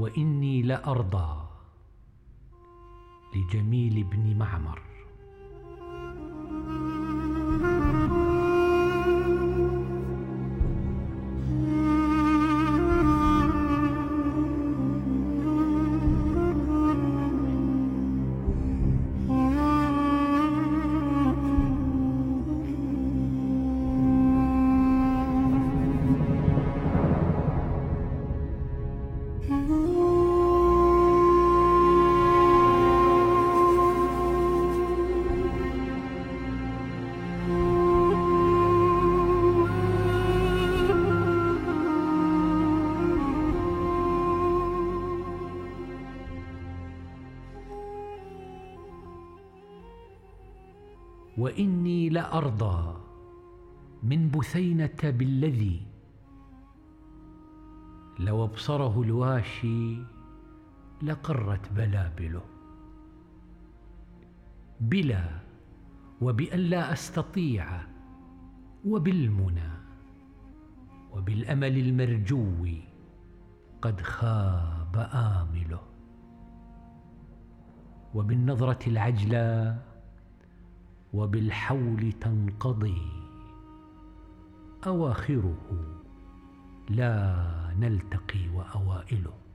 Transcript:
وإني لأرضى لجميل بن معمر. وإني لأرضى من بثينة بالذي لو ابصره الواشي لقرت بلابله، بلا وبأن لا أستطيع، وبالمنى وبالأمل المرجو قد خاب آمله، وبالنظرة العجلى وبالحول تنقضي أواخره لا نلتقي وأوائله.